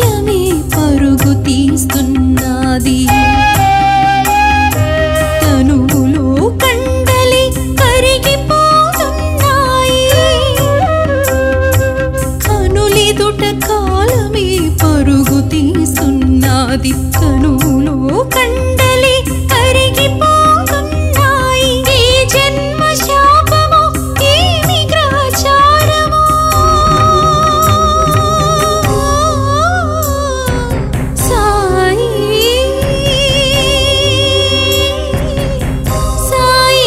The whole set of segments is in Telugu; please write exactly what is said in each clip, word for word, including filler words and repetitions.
కాయమే పరుగు తీస్తున్నది. తనువులో కండలి కరిగిపోతున్నాయి. కనులెదుట కాలమే పరుగు తీస్తున్నది. తనువులో కండలి కరిగిపోతున్నాయి. ఈ జన్మ శాపము ఏమి గ్రహచారము. సాయి సాయి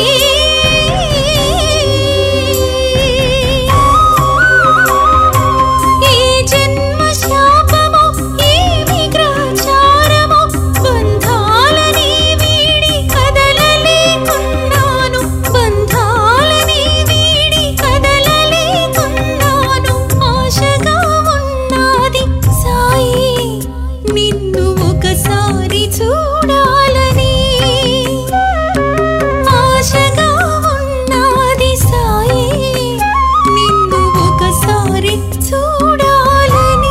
ఈ జన్మ శాపము ఏమి గ్రహచారము. బంధాలని వీడి కదలలేకున్నాను. బంధాలని వీడి కదలలేకున్నాను. ఆశగా ఉన్నది సాయి నిన్ను ఒకసారి చూడాలని. ఆశగా ఉన్నది సాయి నిన్ను ఒకసారి చూడాలని.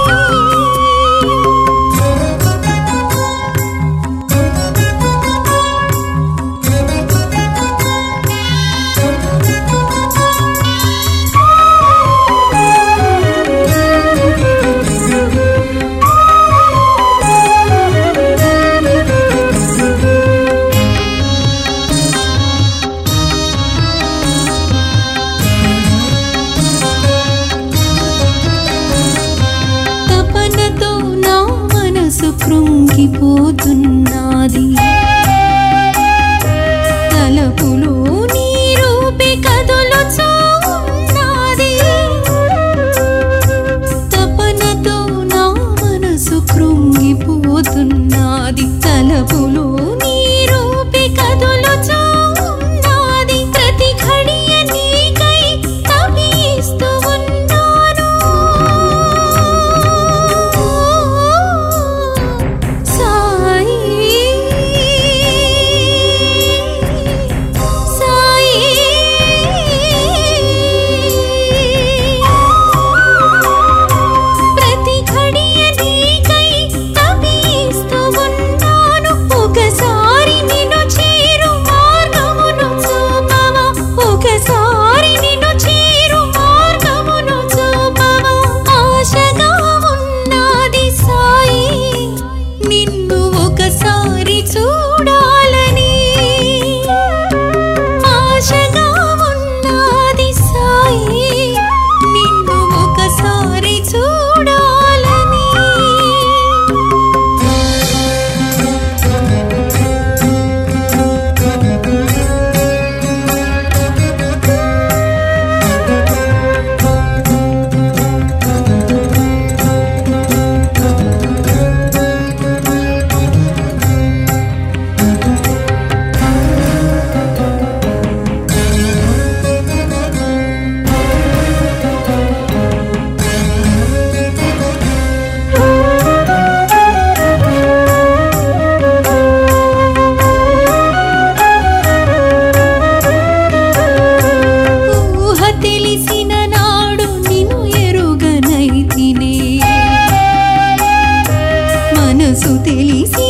తపనతో నా మనసు కృంగిపోతున్నది. తలపులో నీ రూపే కదులుచున్నది. తపనతో నా మనసు కృంగిపోతున్నది. తలపులో నీ రూపే కదులుచున్నది. ప్రతి ఘడియ నీకై తపిస్తూ ఉన్నాను. సాయి సాయి ప్రతి ఘడియ నీకై తపిస్తూ ఉన్నాను. ఒకసారి నిన్ను చేరు మార్గమును చూపవా. ఒకసారి నిన్ను చేరు మార్గమును చూపవా. ఆశగా ఉన్నది సాయి నిన్ను ఒకసారి చూడాలని. ఆశగా ఉన్నది సాయి నిన్ను ఒకసారి చూడాలని. ఊహ తెలిసిన నాడు నిన్ను ఎరుగనైతినే. మనసు తెలిసి